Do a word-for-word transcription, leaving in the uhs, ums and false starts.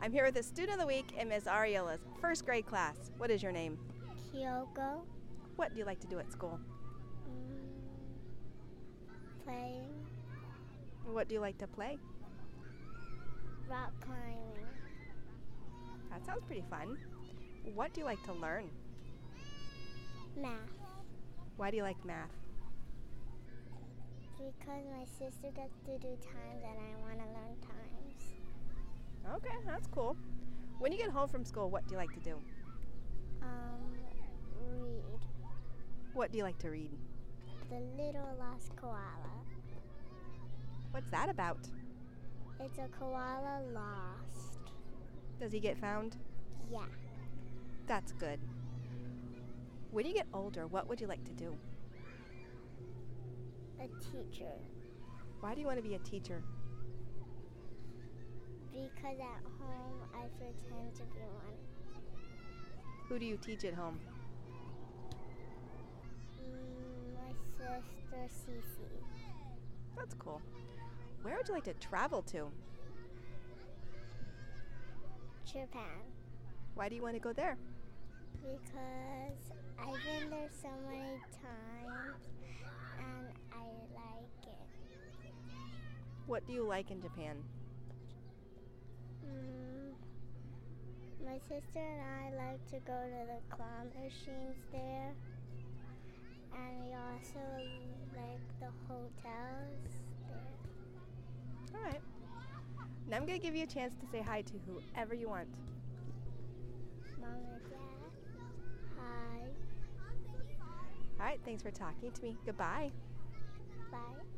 I'm here with the student of the week in Miss Ariola's first grade class. What is your name? Kyoko. What do you like to do at school? Mm, playing. What do you like to play? Rock climbing. That sounds pretty fun. What do you like to learn? Math. Why do you like math? Because my sister gets to do times and I want to learn times. Okay, that's cool. When you get home from school, what do you like to do? Um, read. What do you like to read? The Little Lost Koala. What's that about? It's a koala lost. Does he get found? Yeah. That's good. When you get older, what would you like to do? A teacher. Why do you want to be a teacher? Because at home I pretend to be one. Who do you teach at home? Mm, my sister Cece. That's cool. Where would you like to travel to? Japan. Why do you want to go there? Because I've been there so many times and I like it. What do you like in Japan? Mm, my sister and I like to go to the claw machines there. And we also like the hotels there. All right. Now I'm going to give you a chance to say hi to whoever you want. Mom and Dad, hi. All right, thanks for talking to me. Goodbye. Bye.